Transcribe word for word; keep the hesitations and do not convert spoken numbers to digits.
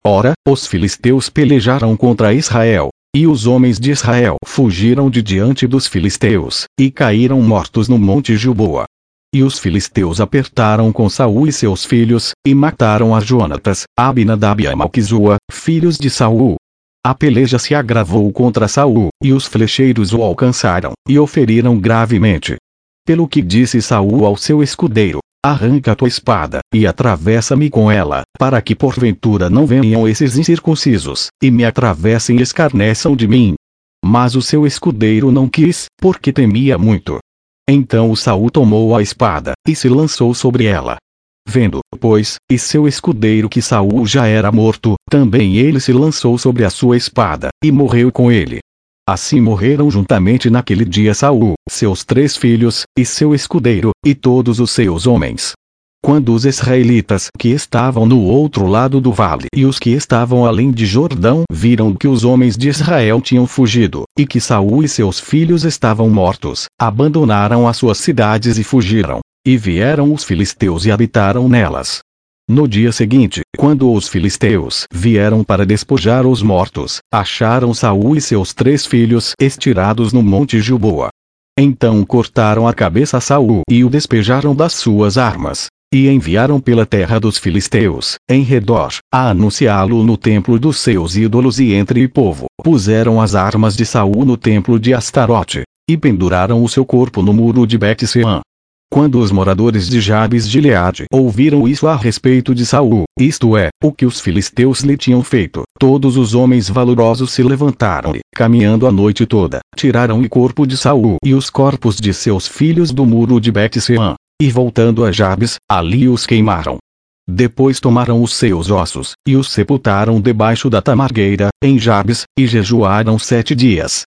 Ora, os filisteus pelejaram contra Israel, e os homens de Israel fugiram de diante dos filisteus, e caíram mortos no monte Gilboa. E os filisteus apertaram com Saul e seus filhos, e mataram a Jonatas, a Abinadab e a Malquizua, filhos de Saul. A peleja se agravou contra Saul, e os flecheiros o alcançaram, e o feriram gravemente. Pelo que disse Saul ao seu escudeiro: arranca a tua espada, e atravessa-me com ela, para que porventura não venham esses incircuncisos, e me atravessem e escarneçam de mim. Mas o seu escudeiro não quis, porque temia muito. Então o Saul tomou a espada, e se lançou sobre ela. Vendo, pois, e seu escudeiro que Saul já era morto, também ele se lançou sobre a sua espada, e morreu com ele. Assim morreram juntamente naquele dia Saul, seus três filhos, e seu escudeiro, e todos os seus homens. Quando os israelitas que estavam no outro lado do vale e os que estavam além de Jordão viram que os homens de Israel tinham fugido, e que Saul e seus filhos estavam mortos, abandonaram as suas cidades e fugiram. E vieram os filisteus e habitaram nelas. No dia seguinte, quando os filisteus vieram para despojar os mortos, acharam Saul e seus três filhos estirados no monte Gilboa. Então cortaram a cabeça a Saul e o despejaram das suas armas, e enviaram pela terra dos filisteus, em redor, a anunciá-lo no templo dos seus ídolos, e entre o povo, puseram as armas de Saul no templo de Astarote, e penduraram o seu corpo no muro de Bet-sean. Quando os moradores de Jabes de Gileade ouviram isso a respeito de Saul, isto é, o que os filisteus lhe tinham feito, todos os homens valorosos se levantaram e, caminhando a noite toda, tiraram o corpo de Saul e os corpos de seus filhos do muro de Bet-sean, e voltando a Jabes, ali os queimaram. Depois tomaram os seus ossos, e os sepultaram debaixo da tamargueira, em Jabes, e jejuaram sete dias.